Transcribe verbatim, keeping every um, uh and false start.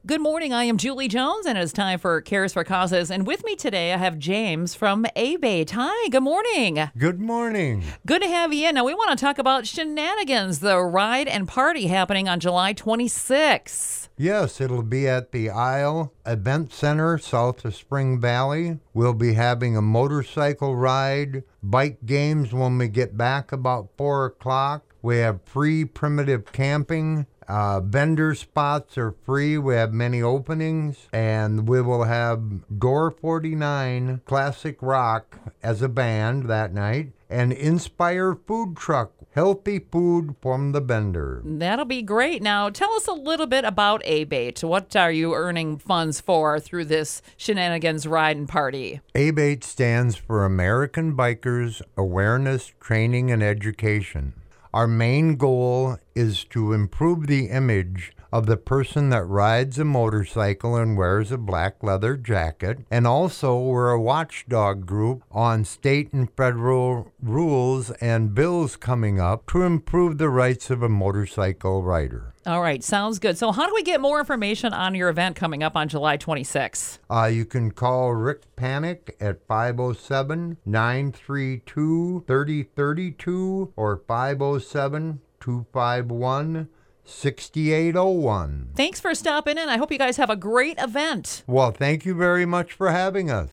Good morning. I am Julie Jones, and it's time for Cares for Causes. And with me today, I have James from A-Bait. Hi, good morning. Good morning. Good to have you in. Now, we want to talk about Shenanigans, the ride and party happening on July twenty-sixth. Yes, it'll be at the Isle Event Center south of Spring Valley. We'll be having a motorcycle ride, bike games when we get back about four o'clock. We have free primitive camping. Uh, vendor spots are free. We have many openings, and we will have Door forty-nine Classic Rock as a band that night, and Inspire Food Truck, healthy food from the vendor. That'll be great. Now, tell us a little bit about A-Bait. What are you earning funds for through this Shenanigans ride and party? A-Bait stands for American Bikers Awareness, Training, and Education. Our main goal is to improve the image of the person that rides a motorcycle and wears a black leather jacket. And also, we're a watchdog group on state and federal rules and bills coming up to improve the rights of a motorcycle rider. All right, sounds good. So how do we get more information on your event coming up on July twenty-sixth? Uh, you can call Rick Panic at five oh seven, nine three two, three oh three two or five oh seven, two five one, six eight oh one. Thanks for stopping in. I hope you guys have a great event. Well, thank you very much for having us.